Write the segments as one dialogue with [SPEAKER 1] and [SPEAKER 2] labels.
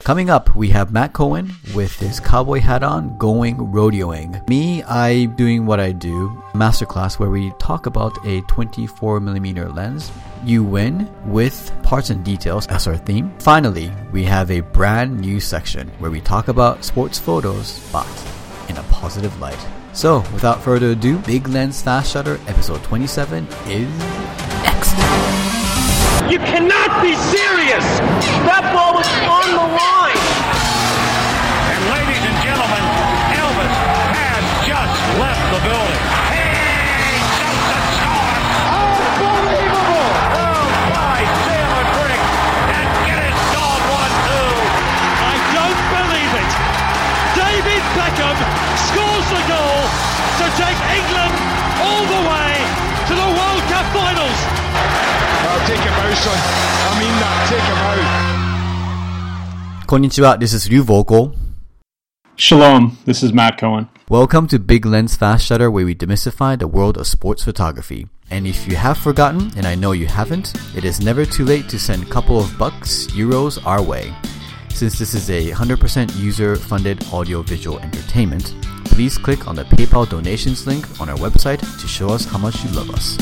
[SPEAKER 1] Coming up, we have Matt Cohen with his cowboy hat on, going rodeoing. Me, I doing what I do, masterclass where we talk about a 24mm lens. You win with parts and details as our theme. Finally, we have a brand new section where we talk about sports photos, but in a positive light. So, without further ado, Big Lens Fast Shutter episode 27 is next.
[SPEAKER 2] You cannot be serious! That ball was on the line!
[SPEAKER 3] And ladies and gentlemen, Elvis has just left the building. Hey, Justin Storm! Unbelievable! Oh, my, Sam McCrick! And get his dog one, too!
[SPEAKER 2] I don't believe it! David Beckham scores the goal to take England all the way to the World Cup finals!
[SPEAKER 4] I'll take him out, son. I mean that. Take him out.
[SPEAKER 1] Konnichiwa, this is Ryu Vocal.
[SPEAKER 5] Shalom, this is Matt Cohen.
[SPEAKER 1] Welcome to Big Lens Fast Shutter, where we demystify the world of sports photography. And if you have forgotten, and I know you haven't, it is never too late to send a couple of bucks, euros our way. Since this is a 100% user-funded audio-visual entertainment, please click on the PayPal donations link on our website to show us how much you love us.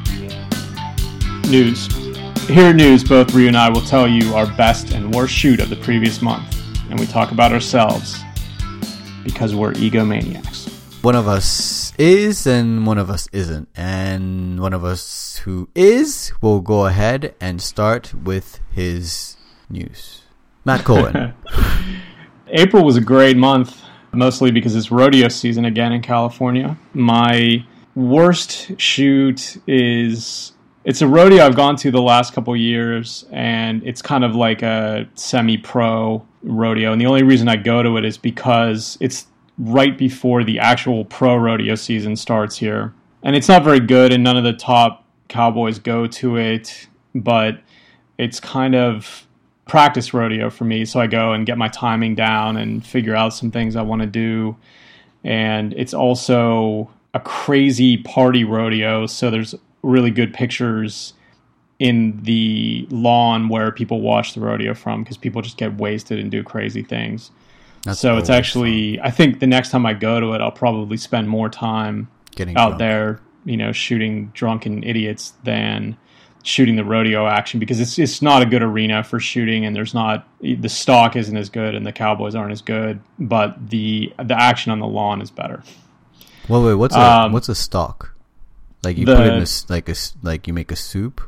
[SPEAKER 5] News. Here at News, both Ryu and I will tell you our best and worst shoot of the previous month, and we talk about ourselves because we're egomaniacs.
[SPEAKER 1] One of us is and one of us isn't, and one of us who is will go ahead and start with his news. Matt Cohen.
[SPEAKER 5] April was a great month, mostly because it's rodeo season again in California. My worst shoot is... It's a rodeo I've gone to the last couple years, and it's kind of like a semi-pro rodeo. And the only reason I go to it is because it's right before the actual pro rodeo season starts here. And it's not very good, and none of the top cowboys go to it, but it's kind of practice rodeo for me. So I go and get my timing down and figure out some things I want to do. And it's also a crazy party rodeo, so there's really good pictures in the lawn where people watch the rodeo from, because people just get wasted and do crazy things. So it's actually fun. I think the next time I go to it, I'll probably spend more time getting out there, shooting drunken idiots than shooting the rodeo action, because it's not a good arena for shooting, and the stock isn't as good and the cowboys aren't as good, but the action on the lawn is better.
[SPEAKER 1] Wait, what's a stock? Like you put it in like you make a soup?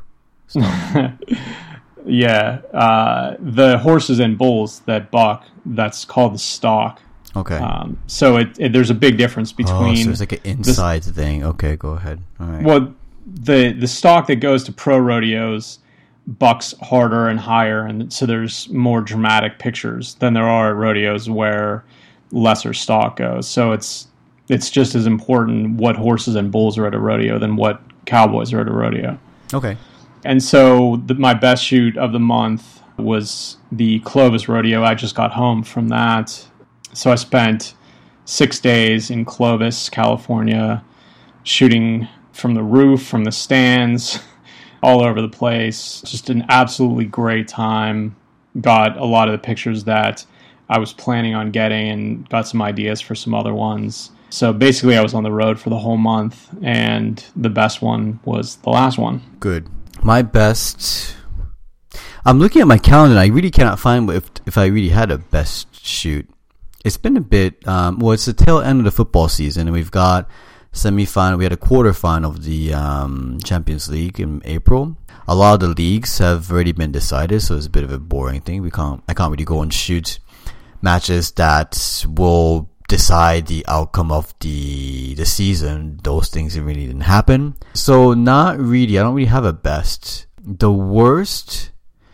[SPEAKER 5] Yeah. The horses and bulls that buck, that's called the stock.
[SPEAKER 1] Okay.
[SPEAKER 5] So there's a big difference between...
[SPEAKER 1] so it's like an inside thing. Okay, go ahead. All right.
[SPEAKER 5] Well, the stock that goes to pro rodeos bucks harder and higher, and so there's more dramatic pictures than there are at rodeos where lesser stock goes. So it's just as important what horses and bulls are at a rodeo than what cowboys are at a rodeo.
[SPEAKER 1] Okay.
[SPEAKER 5] And so my best shoot of the month was the Clovis Rodeo. I just got home from that. So I spent 6 days in Clovis, California, shooting from the roof, from the stands, all over the place. Just an absolutely great time. Got a lot of the pictures that I was planning on getting, and got some ideas for some other ones. So basically I was on the road for the whole month, and the best one was the last one.
[SPEAKER 1] Good. My best... I'm looking at my calendar, and I really cannot find if I really had a best shoot. It's been a bit... it's the tail end of the football season, and we've got semi-final. We had a quarterfinal of the Champions League in April. A lot of the leagues have already been decided, so it's a bit of a boring thing. I can't really go and shoot matches that will decide the outcome of the season. Those things really didn't happen. So not really. I don't really have a best. The worst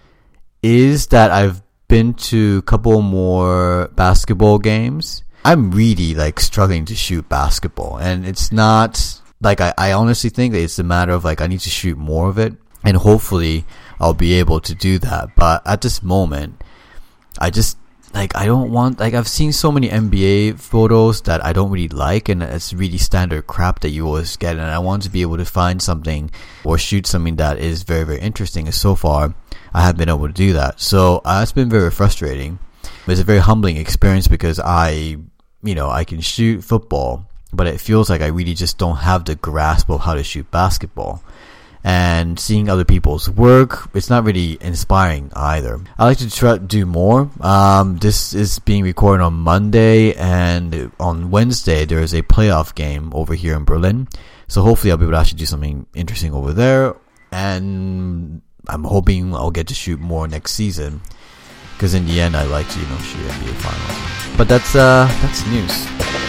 [SPEAKER 1] is that I've been to a couple more basketball games. I'm really struggling to shoot basketball, and it's not I honestly think that it's a matter of I need to shoot more of it, and hopefully I'll be able to do that. But at this moment, I just I don't want, I've seen so many NBA photos that I don't really like, and it's really standard crap that you always get, and I want to be able to find something or shoot something that is very, very interesting, and so far I haven't been able to do that. So it's been very frustrating. It's a very humbling experience because I can shoot football, but it feels like I really just don't have the grasp of how to shoot basketball. And seeing other people's work, it's not really inspiring either. I like to try to do more. This is being recorded on Monday, and on Wednesday there is a playoff game over here in Berlin. So hopefully I'll be able to actually do something interesting over there. And I'm hoping I'll get to shoot more next season, because in the end I like to shoot NBA finals. But that's news.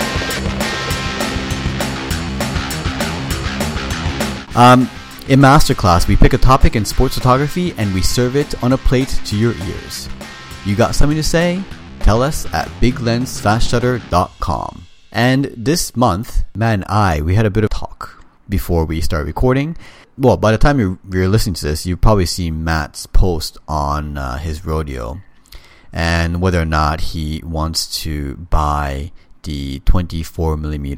[SPEAKER 1] In Masterclass, we pick a topic in sports photography and we serve it on a plate to your ears. You got something to say? Tell us at biglensfastshutter.com. And this month, Matt and we had a bit of talk before we start recording. Well, by the time you're listening to this, you've probably seen Matt's post on his rodeo and whether or not he wants to buy the 24mm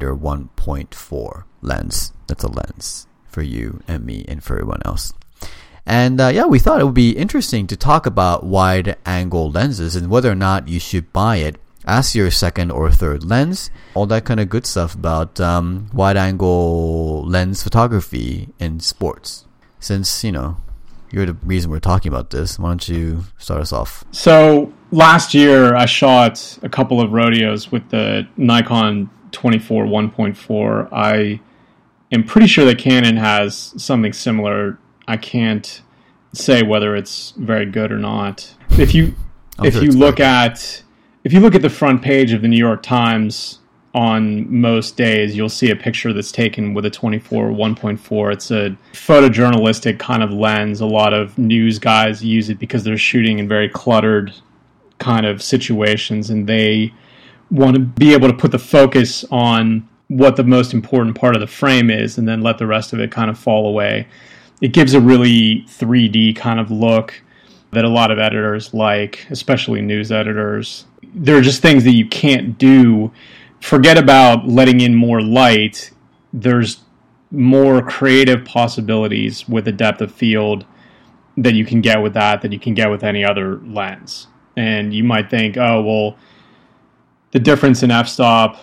[SPEAKER 1] 1.4 lens. That's a lens for you and me and for everyone else. And we thought it would be interesting to talk about wide angle lenses and whether or not you should buy it as your second or third lens, all that kind of good stuff about wide angle lens photography in sports. Since you're the reason we're talking about this, why don't you start us off?
[SPEAKER 5] So last year I shot a couple of rodeos with the Nikon 24 1.4. I am pretty sure that Canon has something similar. I can't say whether it's very good or not. If you look at the front page of the New York Times on most days, you'll see a picture that's taken with a 24 1.4. It's a photojournalistic kind of lens. A lot of news guys use it because they're shooting in very cluttered kind of situations, and they want to be able to put the focus on what the most important part of the frame is and then let the rest of it kind of fall away. It gives a really 3D kind of look that a lot of editors like, especially news editors. There are just things that you can't do. Forget about letting in more light. There's more creative possibilities with the depth of field that you can get with that you can get with any other lens. And you might think, oh, well, the difference in f-stop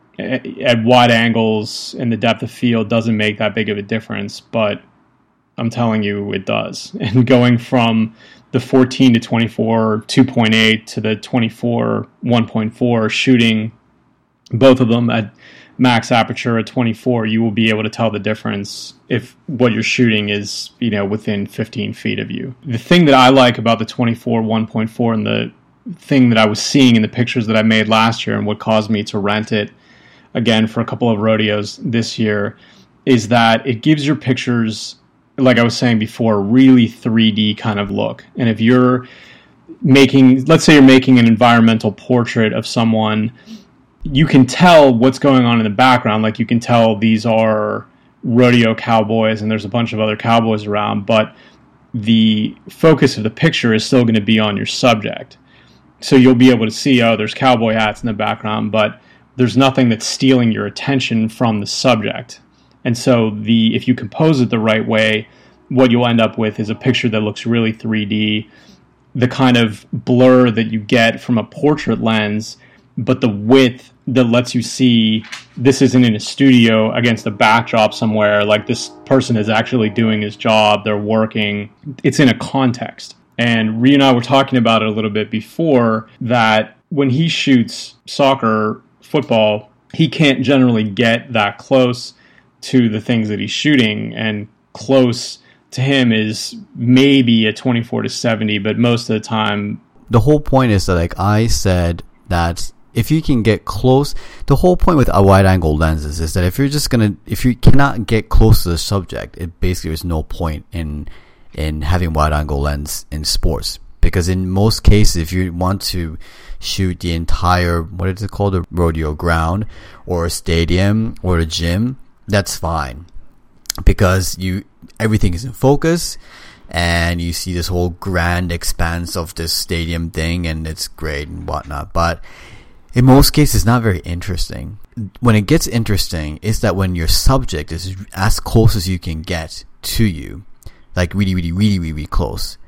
[SPEAKER 5] at wide angles and the depth of field doesn't make that big of a difference, but I'm telling you it does. And going from the 14 to 24 2.8 to the 24 1.4, shooting both of them at max aperture at 24, you will be able to tell the difference if what you're shooting is within 15 feet of you. The thing that I like about the 24 1.4 and the thing that I was seeing in the pictures that I made last year and what caused me to rent it again for a couple of rodeos this year is that it gives your pictures, like I was saying before, a really 3D kind of look. And if you're let's say you're making an environmental portrait of someone, you can tell what's going on in the background. Like you can tell these are rodeo cowboys and there's a bunch of other cowboys around, but the focus of the picture is still going to be on your subject. So you'll be able to see, there's cowboy hats in the background, but there's nothing that's stealing your attention from the subject. And so if you compose it the right way, what you'll end up with is a picture that looks really 3D, the kind of blur that you get from a portrait lens, but the width that lets you see this isn't in a studio against a backdrop somewhere, like this person is actually doing his job, they're working. It's in a context. And Rhea and I were talking about it a little bit before, that when he shoots soccer, football, he can't generally get that close to the things that he's shooting, and close to him is maybe a 24 to 70, but most of the time...
[SPEAKER 1] The whole point is that, like I said, that if you can get close, the whole point with a wide angle lenses is that if you cannot get close to the subject, it basically there's no point in having wide angle lens in sports. Because in most cases, if you want to shoot the entire, what is it called, a rodeo ground or a stadium or a gym, that's fine. Because everything is in focus and you see this whole grand expanse of this stadium thing and it's great and whatnot. But in most cases, it's not very interesting. When it gets interesting is that when your subject is as close as you can get to you, like really, really, really, really, really close,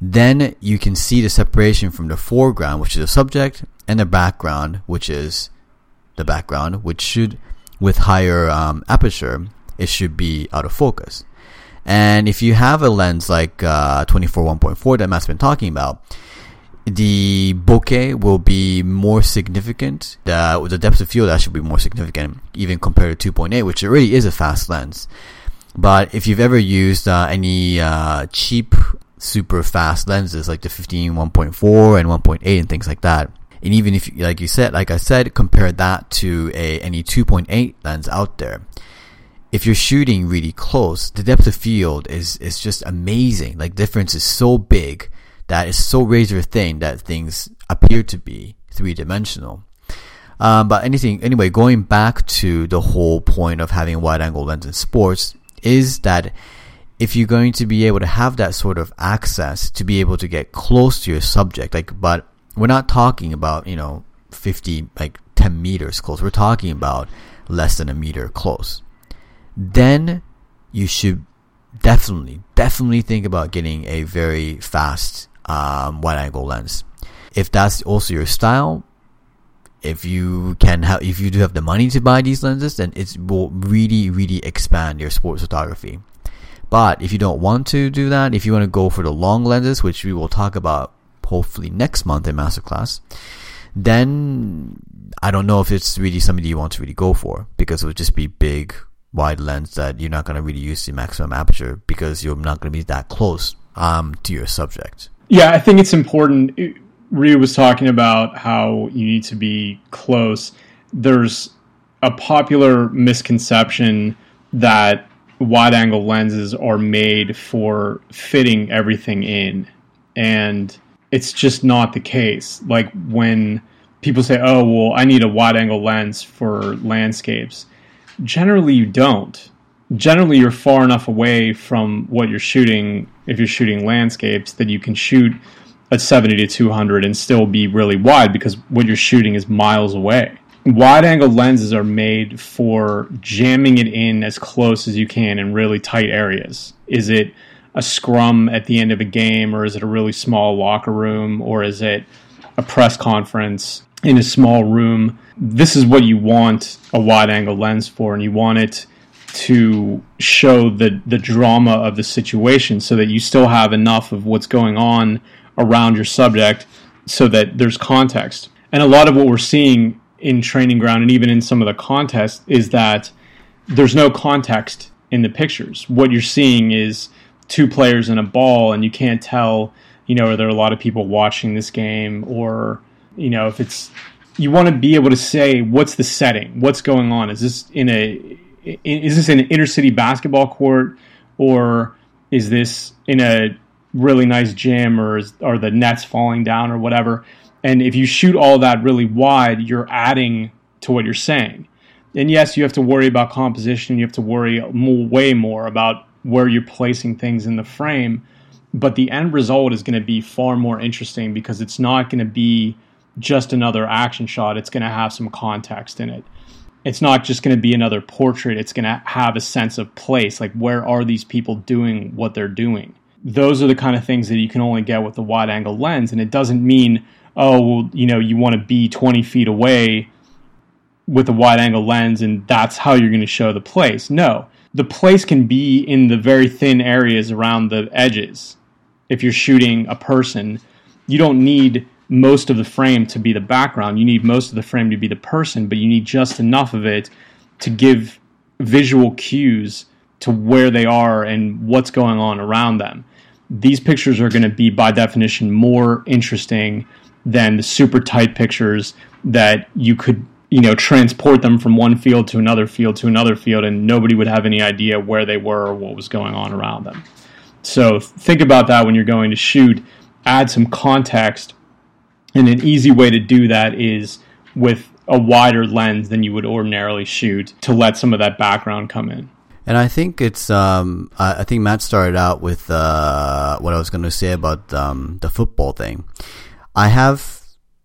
[SPEAKER 1] then you can see the separation from the foreground, which is the subject, and the background, which is the background, which should, with higher aperture, it should be out of focus. And if you have a lens like 24-1.4 that Matt's been talking about, the bokeh will be more significant. The depth of field actually will be more significant, even compared to 2.8, which already is a fast lens. But if you've ever used any cheap, super fast lenses like the 15-1.4 and 1.8 and things like that, and even if, like I said, compare that to any 2.8 lens out there, if you're shooting really close, the depth of field is just amazing. Like, difference is so big that it's so razor thin that things appear to be three-dimensional. But anyway, going back to the whole point of having a wide-angle lens in sports is that if you're going to be able to have that sort of access to be able to get close to your subject, but we're not talking about, 50, 10 meters close. We're talking about less than a meter close. Then you should definitely think about getting a very fast wide-angle lens. If that's also your style, if you do have the money to buy these lenses, then it will really, really expand your sports photography. But if you don't want to do that, if you want to go for the long lenses, which we will talk about hopefully next month in Masterclass, then I don't know if it's really something you want to really go for, because it would just be big, wide lens that you're not going to really use the maximum aperture because you're not going to be that close to your subject.
[SPEAKER 5] Yeah, I think it's important. Ryu was talking about how you need to be close. There's a popular misconception that wide-angle lenses are made for fitting everything in, and it's just not the case. Like, when people say, oh, well, I need a wide-angle lens for landscapes, generally you don't. Generally, you're far enough away from what you're shooting, if you're shooting landscapes, that you can shoot at 70-200 and still be really wide, because what you're shooting is miles away. Wide-angle lenses are made for jamming it in as close as you can in really tight areas. Is it a scrum at the end of a game, or is it a really small locker room, or is it a press conference in a small room? This is what you want a wide-angle lens for, and you want it to show the drama of the situation so that you still have enough of what's going on around your subject so that there's context. And a lot of what we're seeing in Training Ground and even in some of the contests is that there's no context in the pictures. What you're seeing is two players and a ball, and you can't tell, are there a lot of people watching this game, or, if it's, you want to be able to say, what's the setting? What's going on? Is this in an inner city basketball court, or is this in a really nice gym, or are the nets falling down or whatever? And if you shoot all that really wide, you're adding to what you're saying. And yes, you have to worry about composition. You have to worry way more about where you're placing things in the frame. But the end result is going to be far more interesting, because it's not going to be just another action shot. It's going to have some context in it. It's not just going to be another portrait. It's going to have a sense of place. Like, where are these people doing what they're doing? Those are the kind of things that you can only get with the wide-angle lens. And it doesn't mean, oh, well, you want to be 20 feet away with a wide-angle lens and that's how you're going to show the place. No. The place can be in the very thin areas around the edges. If you're shooting a person, you don't need most of the frame to be the background. You need most of the frame to be the person, but you need just enough of it to give visual cues to where they are and what's going on around them. These pictures are going to be, by definition, more interesting than the super tight pictures that you could, transport them from one field to another field to another field, and nobody would have any idea where they were or what was going on around them. So think about that when you're going to shoot. Add some context, and an easy way to do that is with a wider lens than you would ordinarily shoot, to let some of that background come in.
[SPEAKER 1] And I think it's, I think Matt started out with what I was going to say about the football thing. I have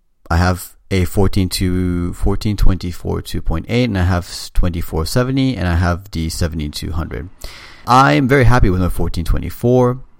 [SPEAKER 1] a 1424 2.8, and I have 2470, and I have the 7200. I'm very happy with my 1424.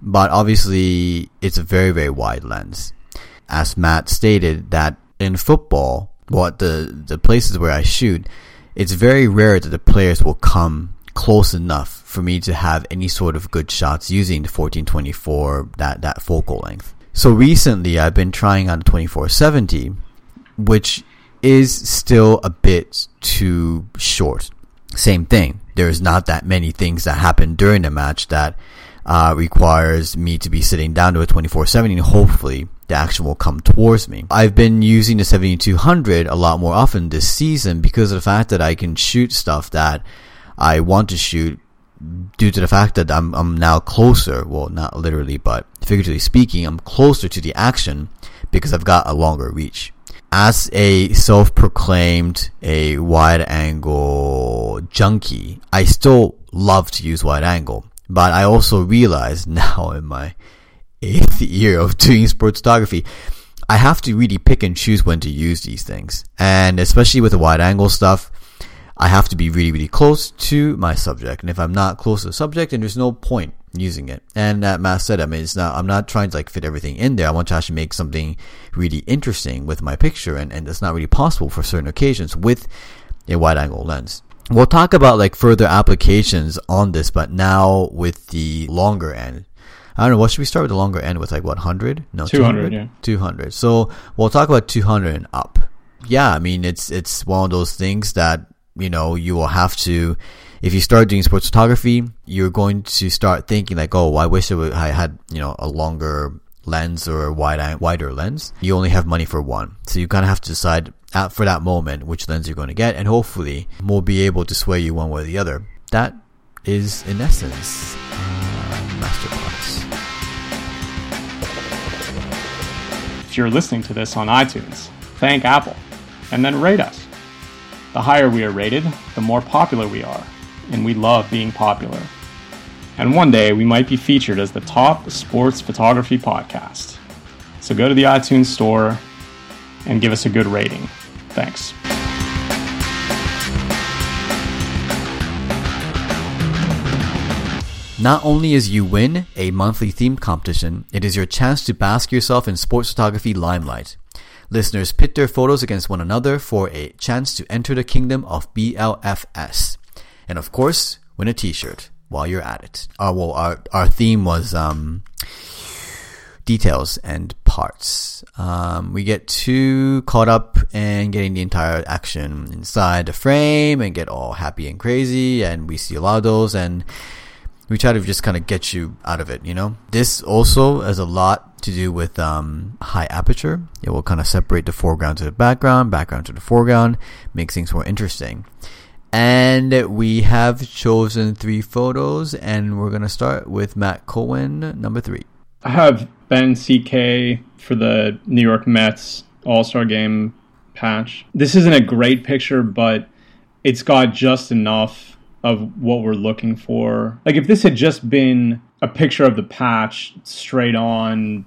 [SPEAKER 1] but obviously it's a very, very wide lens. As Matt stated, that in football, the places where I shoot, it's very rare that the players will come close enough for me to have any sort of good shots using the 1424, that focal length. So recently I've been trying out the 2470, which is still a bit too short. Same thing. There's not that many things that happen during the match that requires me to be sitting down to a 2470, and hopefully the action will come towards me. I've been using the 7200 a lot more often this season because of the fact that I can shoot stuff that I want to shoot due to the fact that I'm now closer, well, not literally, but figuratively speaking, I'm closer to the action because I've got a longer reach. As a self-proclaimed a wide-angle junkie, I still love to use wide-angle, but I also realize now in my 8th year of doing sports photography, I have to really pick and choose when to use these things. And especially with the wide-angle stuff, I have to be really, really close to my subject. And if I'm not close to the subject, then there's no point using it. And that Matt said, I mean, I'm not trying to fit everything in there. I want to actually make something really interesting with my picture. And it's not really possible for certain occasions with a wide angle lens. We'll talk about further applications on this, but now with the longer end. I don't know, what should we start with the longer end with 100? No,
[SPEAKER 5] 200, yeah.
[SPEAKER 1] 200. So we'll talk about 200 and up. Yeah, I mean, it's one of those things that, you will have to, if you start doing sports photography, you're going to start thinking oh, I wish I had, a longer lens or a wider lens. You only have money for one. So you kind of have to decide for that moment which lens you're going to get, and hopefully we'll be able to sway you one way or the other. That is, in essence, Masterclass.
[SPEAKER 5] If you're listening to this on iTunes, thank Apple, and then rate us. The higher we are rated, the more popular we are, and we love being popular. And one day we might be featured as the top sports photography podcast. So go to the iTunes store and give us a good rating. Thanks.
[SPEAKER 1] Not only is You Win a monthly themed competition, it is your chance to bask yourself in sports photography limelight. Listeners pit their photos against one another for a chance to enter the kingdom of BLFS. And of course, win a t-shirt while you're at it. Our theme was details and parts. We get too caught up in getting the entire action inside the frame and get all happy and crazy, and we see a lot of those, and we try to just kind of get you out of it, This also has a lot to do with high aperture. It will kind of separate the foreground to the background to the foreground, makes things more interesting. And we have chosen 3 photos, and we're going to start with Matt Cohen, number 3.
[SPEAKER 5] I have Ben CK for the New York Mets All-Star Game patch. This isn't a great picture, but it's got just enough of what we're looking for. If this had just been a picture of the patch straight on,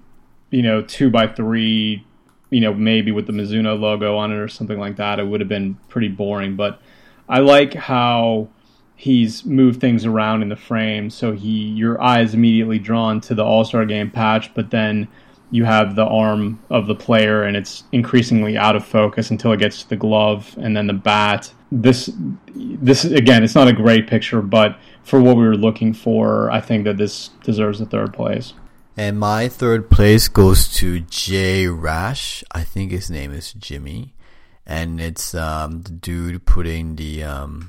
[SPEAKER 5] 2x3, maybe with the Mizuno logo on it or something like that, it would have been pretty boring. But I like how he's moved things around in the frame, so your eye is immediately drawn to the All-Star Game patch, but then you have the arm of the player and it's increasingly out of focus until it gets to the glove and then the bat. This again, it's not a great picture, but for what we were looking for, I think that this deserves a 3rd place.
[SPEAKER 1] And my 3rd place goes to Jay Rash. I think his name is Jimmy. And it's the dude putting the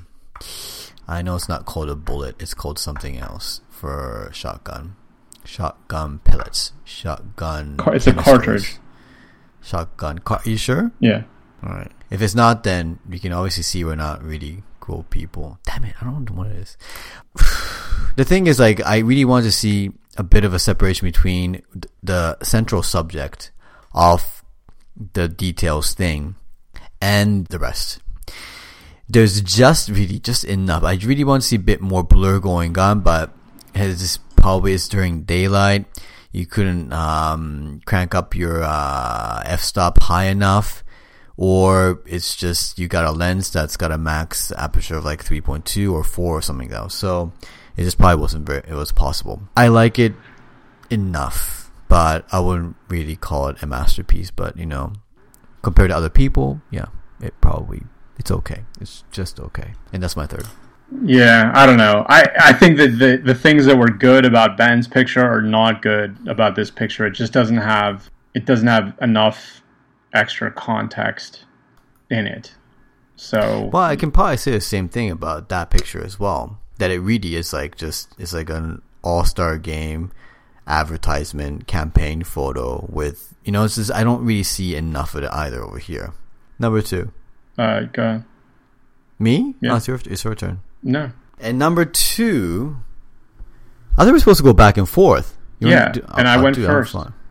[SPEAKER 1] I know it's not called a bullet, it's called something else for shotgun pellets,
[SPEAKER 5] it's a cartridge.
[SPEAKER 1] Shotgun you sure?
[SPEAKER 5] Yeah.
[SPEAKER 1] Alright. If it's not, then you can obviously see we're not really cool people. Damn it, I don't know what it is. The thing is, I really want to see a bit of a separation between the central subject of the details thing and the rest. There's just enough. I really want to see a bit more blur going on, but as this probably is during daylight, you couldn't crank up your f-stop high enough, or it's just you got a lens that's got a max aperture of 3.2 or 4 or something else. So it just probably wasn't it was possible. I like it enough, but I wouldn't really call it a masterpiece. But compared to other people, yeah, it's okay. It's just okay, and that's my third.
[SPEAKER 5] Yeah, I don't know. I think that the things that were good about Ben's picture are not good about this picture. It just doesn't have enough extra context in it. So,
[SPEAKER 1] well, I can probably say the same thing about that picture as well. That it really is it's like an all-star game advertisement campaign photo with it's just, I don't really see enough of it either over here. Number 2.
[SPEAKER 5] Go ahead.
[SPEAKER 1] Me?
[SPEAKER 5] Yeah.
[SPEAKER 1] Oh, it's your turn.
[SPEAKER 5] No.
[SPEAKER 1] And number 2, I think we're supposed to go back and forth.
[SPEAKER 5] I went first.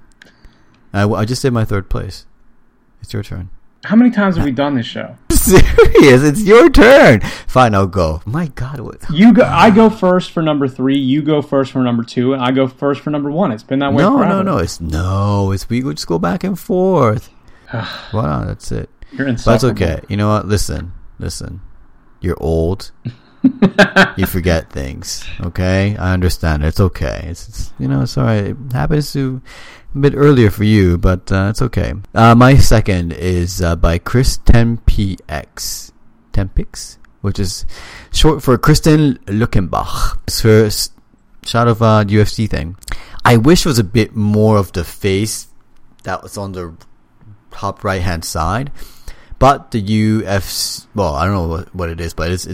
[SPEAKER 1] I just did my third place. It's your turn.
[SPEAKER 5] How many times have we done this show?
[SPEAKER 1] Serious? It's your turn. Fine, I'll go. My God, what?
[SPEAKER 5] I go first for number 3. You go first for number 2, and I go first for number 1. It's been that way forever.
[SPEAKER 1] No. We just go back and forth. Wow, that's it.
[SPEAKER 5] You're insufferable.
[SPEAKER 1] But that's okay. You know what? Listen. You're old. You forget things. Okay, I understand. It's okay. It's it's all right. It happens to a bit earlier for you, but it's okay. My second is by Chris Tempix, which is short for Kristen Luckenbach. It's her shot of UFC thing. I wish it was a bit more of the face that was on the top right hand side, but the UFC. Well, I don't know what it is, but it's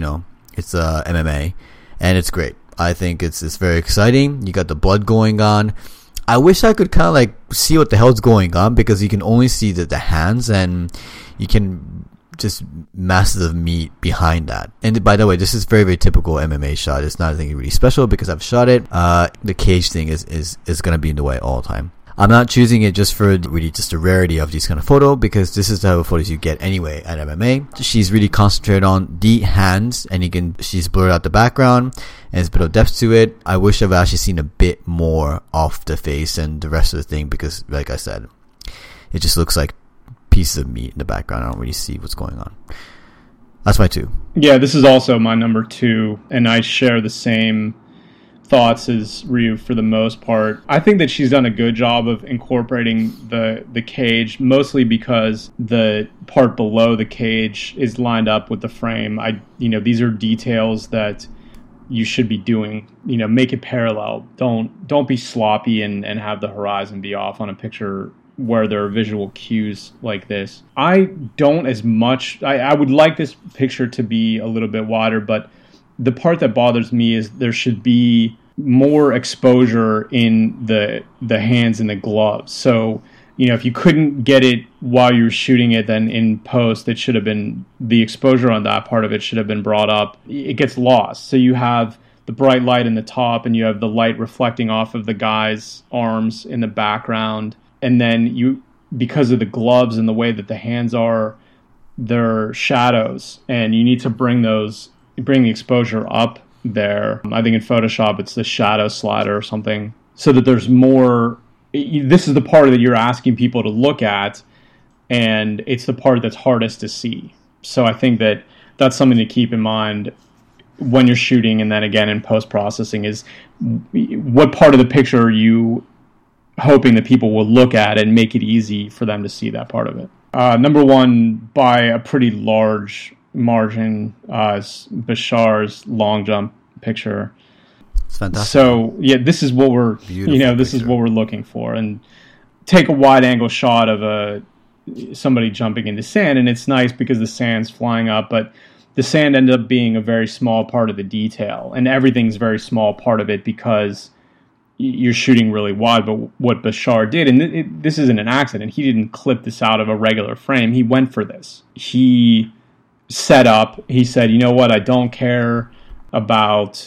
[SPEAKER 1] it's MMA, and it's great. I think it's very exciting. You got the blood going on. I wish I could kind of like see what the hell's going on, because you can only see the hands, and you can just masses of meat behind that. And by the way, this is very, very typical MMA shot. It's not anything really special because I've shot it. The cage thing is going to be in the way all the time. I'm not choosing it just for really just the rarity of these kind of photo, because this is the type of photos you get anyway at MMA. She's really concentrated on the hands, and she's blurred out the background, and there's a bit of depth to it. I wish I've actually seen a bit more off the face and the rest of the thing, because like I said, it just looks like pieces of meat in the background. I don't really see what's going on. That's my 2.
[SPEAKER 5] Yeah, this is also my number 2, and I share the same thoughts as Ryu for the most part. I think that she's done a good job of incorporating the cage, mostly because the part below the cage is lined up with the frame. These are details that you should be doing. Make it parallel. Don't be sloppy and have the horizon be off on a picture where there are visual cues like this. I don't as much. I would like this picture to be a little bit wider, but the part that bothers me is there should be more exposure in the hands and the gloves. So, if you couldn't get it while you were shooting it, then in post, it should have been, the exposure on that part of it should have been brought up. It gets lost. So you have the bright light in the top, and you have the light reflecting off of the guy's arms in the background. And then because of the gloves and the way that the hands are, they're shadows, and you need to bring the exposure up there. I think in Photoshop it's the shadow slider or something, so that there's more. This is the part that you're asking people to look at, and it's the part that's hardest to see. So I think that that's something to keep in mind when you're shooting, and then again in post-processing, is what part of the picture are you hoping that people will look at and make it easy for them to see that part of it. Number 1, by a pretty large margin, is Bashar's long jump picture.
[SPEAKER 1] It's fantastic.
[SPEAKER 5] So yeah, this is what we're is what we're looking for. And take a wide angle shot of somebody jumping into sand, and it's nice because the sand's flying up, but the sand ended up being a very small part of the detail, and everything's a very small part of it because you're shooting really wide. But what Bashar did, and this isn't an accident, he didn't clip this out of a regular frame. He went for this. He set up, he said, you know what, I don't care about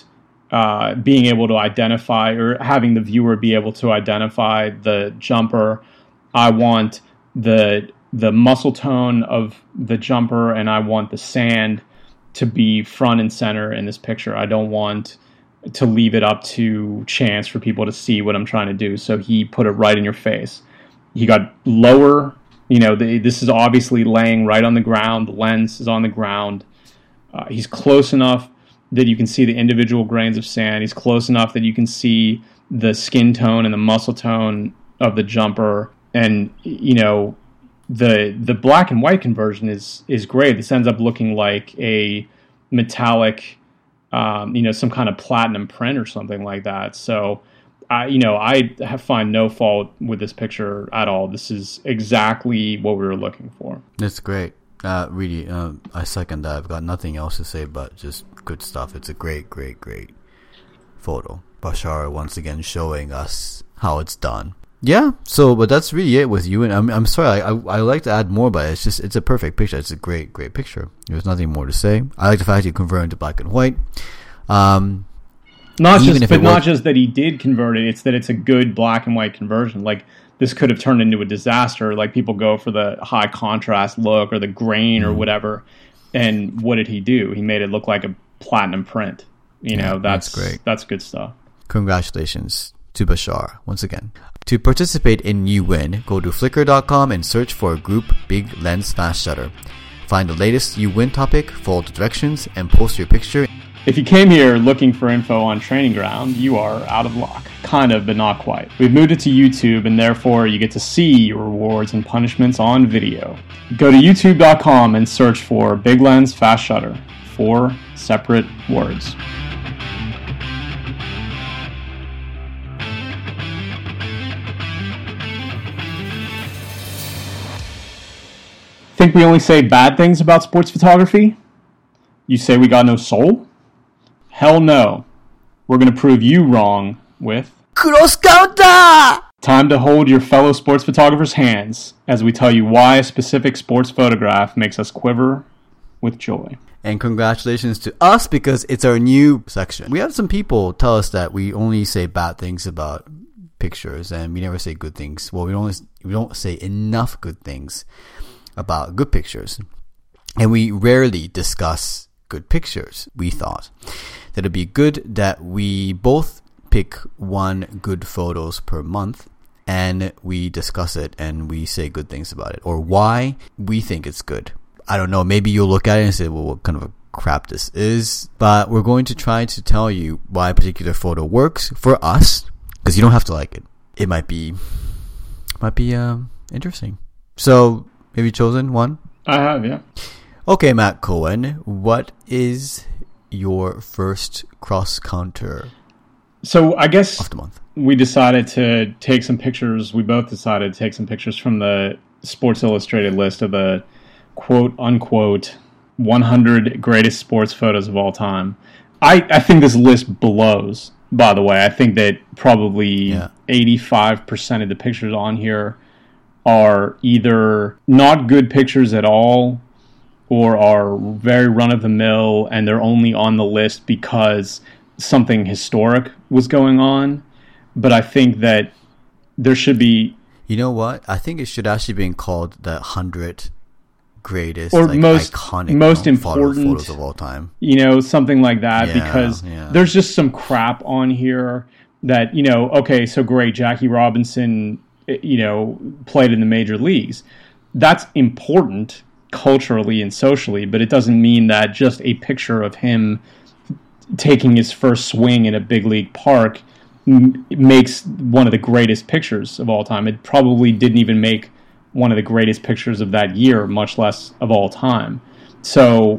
[SPEAKER 5] being able to identify, or having the viewer be able to identify the jumper. I want the muscle tone of the jumper, and I want the sand to be front and center in this picture. I don't want to leave it up to chance for people to see what I'm trying to do. So he put it right in your face. He got lower. This is obviously laying right on the ground. The lens is on the ground. He's close enough that you can see the individual grains of sand. He's close enough that you can see the skin tone and the muscle tone of the jumper. And, the black and white conversion is great. This ends up looking like a metallic, some kind of platinum print or something like that. So, I find no fault with this picture at all. This is exactly what we were looking for.
[SPEAKER 1] That's great. Really, I second that. I've got nothing else to say but just good stuff. It's a great, great, great photo. Bashar once again showing us how it's done. Yeah, but that's really it with you. And I'm sorry, I like to add more, but it's a perfect picture. It's a great, great picture. There's nothing more to say. I like the fact you converted to black and white.
[SPEAKER 5] Not just that he did convert it, it's that it's a good black and white conversion. Like, this could have turned into a disaster. Like, people go for the high contrast look or the grain or whatever. And what did he do? He made it look like a platinum print. That's great. That's good stuff.
[SPEAKER 1] Congratulations to Bashar once again. To participate in You Win, go to Flickr.com and search for a group Big Lens Fast Shutter. Find the latest You Win topic, follow the directions, and post your picture.
[SPEAKER 5] If you came here looking for info on Training Ground, you are out of luck. Kind of, but not quite. We've moved it to YouTube, and therefore you get to see your rewards and punishments on video. Go to youtube.com and search for Big Lens Fast Shutter. 4 separate words. Think we only say bad things about sports photography? You say we got no soul? Hell no. We're going to prove you wrong with
[SPEAKER 1] Cross Counter!
[SPEAKER 5] Time to hold your fellow sports photographers' hands as we tell you why a specific sports photograph makes us quiver with joy.
[SPEAKER 1] And congratulations to us because it's our new section. We had some people tell us that we only say bad things about pictures and we never say good things. Well, we don't say enough good things about good pictures. And we rarely discuss good pictures. We thought that it'd be good that we both pick one good photos per month and we discuss it and we say good things about it or why we think it's good. I don't know, maybe you'll look at it and say, well, what kind of a crap this is? But we're going to try to tell you why a particular photo works for us, because you don't have to like it. It might be interesting. So, have you chosen one?
[SPEAKER 5] I have, yeah.
[SPEAKER 1] Okay, Matt Cohen, what is your first cross-counter
[SPEAKER 5] So I guess
[SPEAKER 1] of the month?
[SPEAKER 5] We decided to take some pictures. We both decided to take some pictures from the Sports Illustrated list of the quote-unquote 100 greatest sports photos of all time. I think this list blows, by the way. I think that probably 85% of the pictures on here are either not good pictures at all or are very run-of-the-mill, and they're only on the list because something historic was going on. But I think that there should be...
[SPEAKER 1] You know what? I think it should actually be called the 100 greatest
[SPEAKER 5] or most important
[SPEAKER 1] photos of all time.
[SPEAKER 5] Something like that, because there's just some crap on here that, okay, so great, Jackie Robinson, played in the major leagues. That's important culturally and socially, but it doesn't mean that just a picture of him taking his first swing in a big league park makes one of the greatest pictures of all time. It probably didn't even make one of the greatest pictures of that year, much less of all time. So,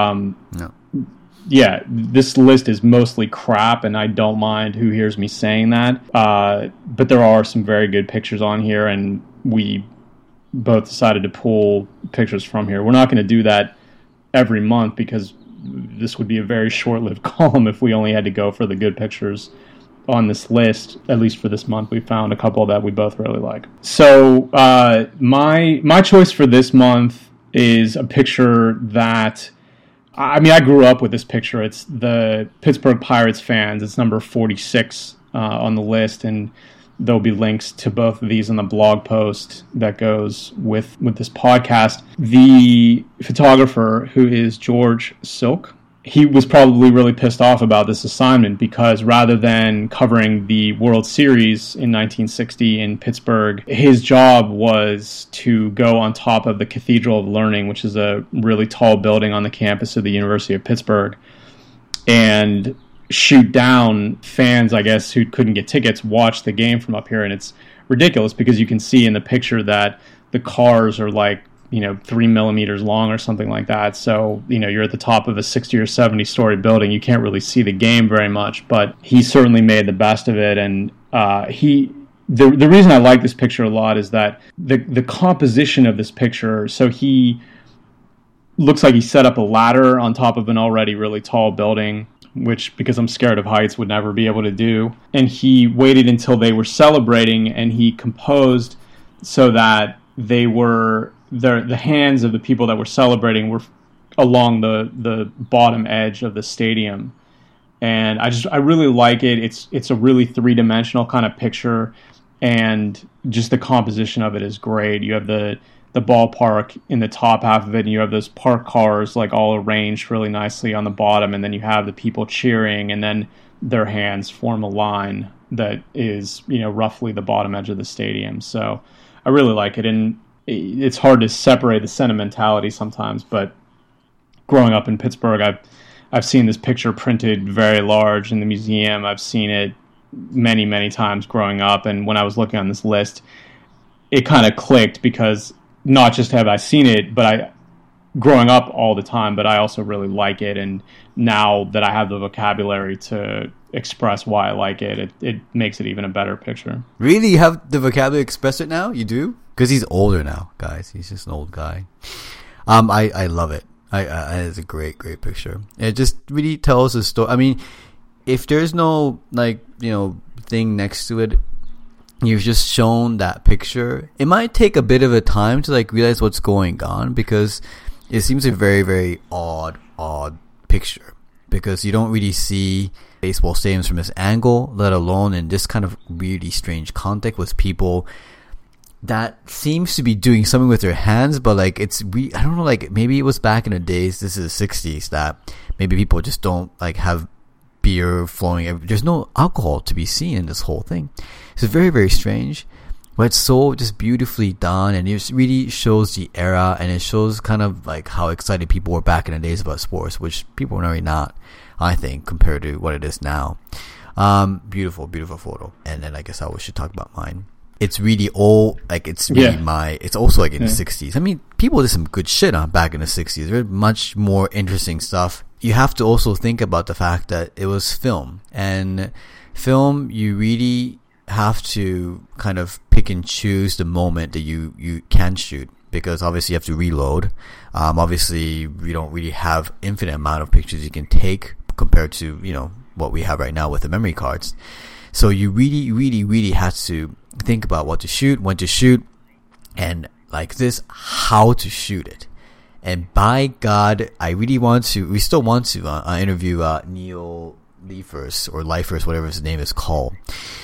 [SPEAKER 5] this list is mostly crap, and I don't mind who hears me saying that. But there are some very good pictures on here, and we both decided to pull pictures from here. We're not going to do that every month because this would be a very short-lived column if we only had to go for the good pictures on this list. At least for this month, we found a couple that we both really like. So my choice for this month is a picture that, I grew up with this picture. It's the Pittsburgh Pirates fans. It's number 46 on the list, and there'll be links to both of these in the blog post that goes with this podcast. The photographer, who is George Silk, he was probably really pissed off about this assignment because rather than covering the World Series in 1960 in Pittsburgh, his job was to go on top of the Cathedral of Learning, which is a really tall building on the campus of the University of Pittsburgh, and shoot down fans, I guess, who couldn't get tickets, watch the game from up here. And it's ridiculous because you can see in the picture that the cars are like, 3 millimeters long or something like that. So, you're at the top of a 60 or 70 story building. You can't really see the game very much, but he certainly made the best of it. And the reason I like this picture a lot is that the composition of this picture, so he looks like he set up a ladder on top of an already really tall building, which, because I'm scared of heights, would never be able to do. And he waited until they were celebrating, and he composed so that the hands of the people that were celebrating were along the bottom edge of the stadium. And I really like it. It's a really three-dimensional kind of picture, and just the composition of it is great. You have the ballpark in the top half of it, and you have those park cars like all arranged really nicely on the bottom, and then you have the people cheering, and then their hands form a line that is, roughly the bottom edge of the stadium. So I really like it, and it's hard to separate the sentimentality sometimes, but growing up in Pittsburgh, I've seen this picture printed very large in the museum. I've seen it many, many times growing up, and when I was looking on this list, it kind of clicked because not just have I seen it, but growing up all the time, but I also really like it, and now that I have the vocabulary to express why I like it, it makes it even a better picture.
[SPEAKER 1] Really? You have the vocabulary to express it now? You do? Because he's older now, guys. He's just an old guy. I love it. It's a great, great picture. It just really tells a story. I mean, if there's no, thing next to it, you've just shown that picture, it might take a bit of a time to, realize what's going on, because it seems a very, very odd picture. Because you don't really see baseball stadiums from this angle, let alone in this kind of really strange context with people that seems to be doing something with their hands, but I don't know, maybe it was back in the days, this is the 60s, that maybe people just don't have beer flowing. There's no alcohol to be seen in this whole thing. It's very, very strange, but it's so just beautifully done, and it really shows the era, and it shows kind of how excited people were back in the days about sports, which people are really not, I think, compared to what it is now. Beautiful, beautiful photo. And then I guess we should talk about mine. It's really old, it's really it's also in the 60s. I mean, people did some good shit back in the 60s. There's much more interesting stuff. You have to also think about the fact that it was film. And film, you really have to kind of pick and choose the moment that you can shoot, because obviously you have to reload. Obviously, we don't really have infinite amount of pictures you can take compared to, what we have right now with the memory cards. So you really, really, really have to think about what to shoot, when to shoot, and how to shoot it. And by God, we still want to interview Neil Leifers, or Leifers, whatever his name is called.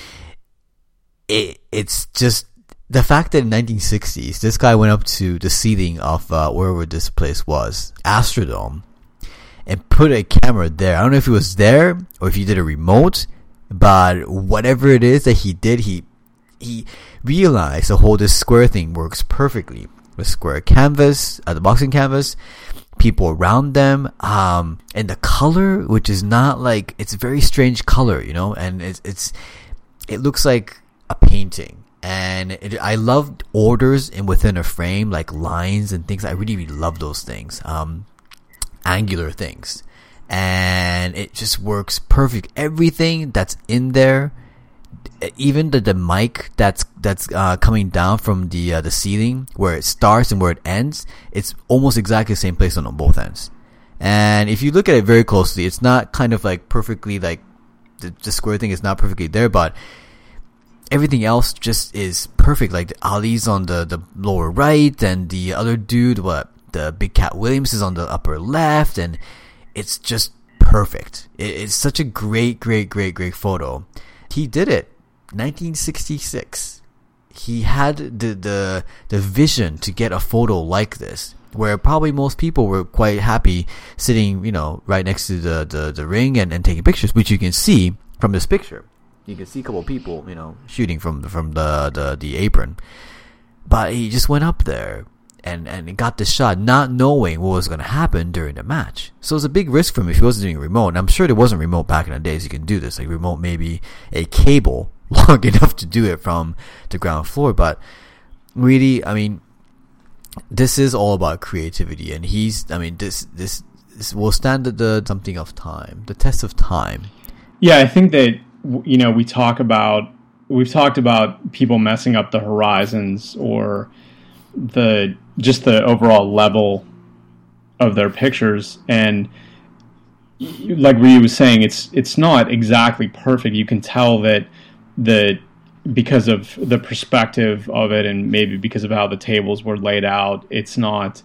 [SPEAKER 1] It's just the fact that in the 1960s, this guy went up to the ceiling of wherever this place was, Astrodome, and put a camera there. I don't know if he was there or if he did a remote, but whatever it is that he did, he realized this square thing works perfectly. The square canvas, the boxing canvas, people around them, and the color, which is not it's a very strange color, and it looks like a painting. And I loved orders within a frame, lines and things. I really, really love those things, angular things, and it just works perfect. Everything that's in there, even the mic that's coming down from the ceiling, where it starts and where it ends, it's almost exactly the same place on both ends. And if you look at it very closely, it's not kind of perfectly the square thing is not perfectly there, but everything else just is perfect. Ali's on the lower right, and the other dude, the Big Cat Williams, is on the upper left, and it's just perfect. It's such a great, great, great, great photo. He did it 1966. He had the vision to get a photo like this, where probably most people were quite happy sitting, right next to the ring and taking pictures, which you can see from this picture. You can see a couple of people, shooting from the apron. But he just went up there and got the shot not knowing what was going to happen during the match. So it's a big risk for him if he wasn't doing remote. And I'm sure there wasn't remote back in the days you can do this. Like remote, maybe a cable long enough to do it from the ground floor. But really, I mean, this is all about creativity. And this will stand the something of time, the test of time.
[SPEAKER 5] Yeah, I think that, you know, we've talked about people messing up the horizons or the overall level of their pictures, and like Ryu was saying, it's not exactly perfect. You can tell that because of the perspective of it, and maybe because of how the tables were laid out, it's not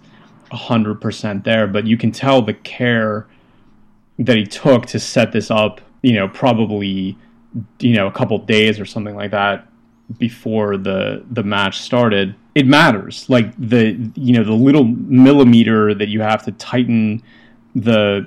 [SPEAKER 5] 100% there, but you can tell the care that he took to set this up, you know, probably, you know, a couple days or something like that before the match started. It matters. Like the little millimeter that you have to tighten the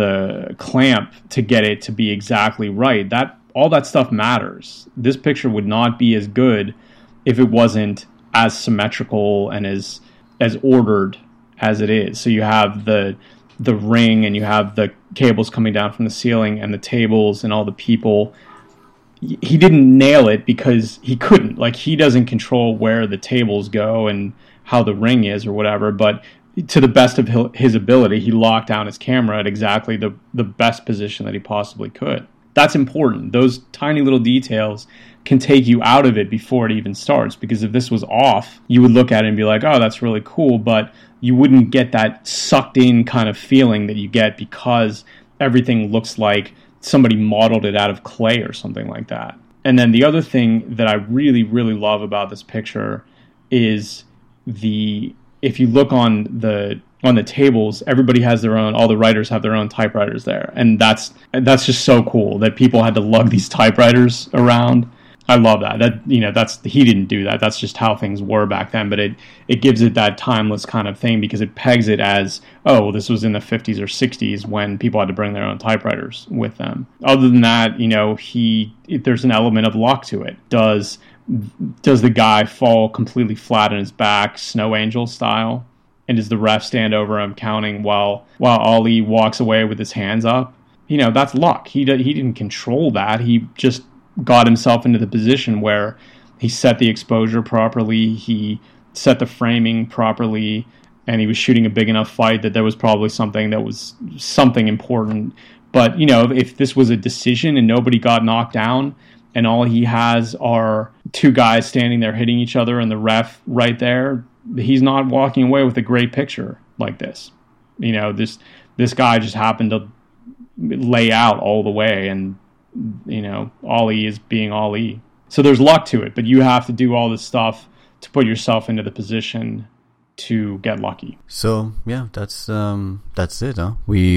[SPEAKER 5] clamp to get it to be exactly right. All that stuff matters. This picture would not be as good if it wasn't as symmetrical and as ordered as it is. So you have the ring, and you have the cables coming down from the ceiling, and the tables and all the people. He didn't nail it because he couldn't. Like, he doesn't control where the tables go and how the ring is or whatever, but to the best of his ability, he locked down his camera at exactly the best position that he possibly could. That's important. Those tiny little details can take you out of it before it even starts, because if this was off, you would look at it and be like, oh, that's really cool, but you wouldn't get that sucked in kind of feeling that you get because everything looks like somebody modeled it out of clay or something like that. And then the other thing that I really, really love about this picture is if you look on the tables, everybody has their own, all the writers have their own typewriters there. And that's just so cool that people had to lug these typewriters around. I love that. He didn't do that. That's just how things were back then. But it gives it that timeless kind of thing, because it pegs it as, oh, well, this was in the 50s or 60s when people had to bring their own typewriters with them. Other than that, you know, there's an element of luck to it. Does the guy fall completely flat on his back, Snow Angel style? And does the ref stand over him counting while Ali walks away with his hands up? You know, that's luck. He didn't control that. He just got himself into the position where he set the exposure properly, he set the framing properly, and he was shooting a big enough fight that there was probably something important. But, you know, if this was a decision and nobody got knocked down and all he has are two guys standing there hitting each other and the ref right there, he's not walking away with a great picture like this. You know, this guy just happened to lay out all the way, and, you know, Ali is being Ali. So there's luck to it, but you have to do all this stuff to put yourself into the position to get lucky.
[SPEAKER 1] So yeah, that's it, huh?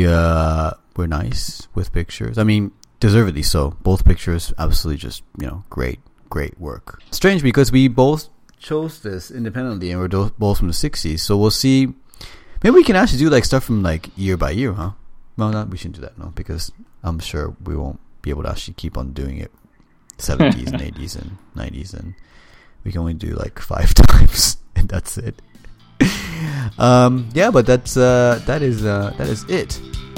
[SPEAKER 1] We're nice with pictures. I mean, deservedly so. Both pictures, absolutely, just, you know, great work. Strange, because we both chose this independently, and we're both from the 60s. So we'll see. Maybe we can actually do like stuff from like year by year, huh? No, we shouldn't do that, no, because I'm sure we won't be able to actually keep on doing it 70s and 80s and 90s, and we can only do like 5 times, and that's it. Yeah, but that is it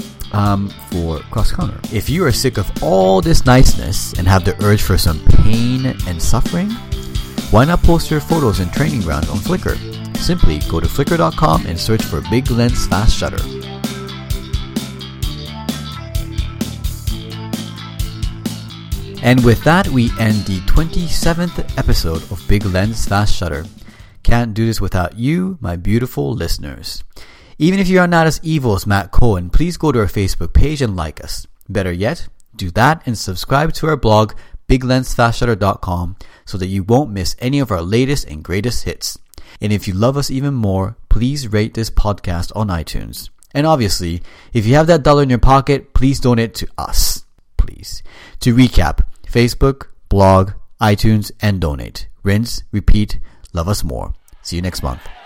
[SPEAKER 1] for Cross Counter. If you are sick of all this niceness and have the urge for some pain and suffering, why not post your photos and training grounds on Flickr? Simply go to flickr.com and search for Big Lens Fast Shutter. And with that, we end the 27th episode of Big Lens Fast Shutter. Can't do this without you, my beautiful listeners. Even if you are not as evil as Matt Cohen, please go to our Facebook page and like us. Better yet, do that and subscribe to our blog, biglensfastshutter.com, so that you won't miss any of our latest and greatest hits. And if you love us even more, please rate this podcast on iTunes. And obviously, if you have that $1 in your pocket, please donate to us. Please. To recap, Facebook, blog, iTunes, and donate. Rinse, repeat, love us more. See you next month.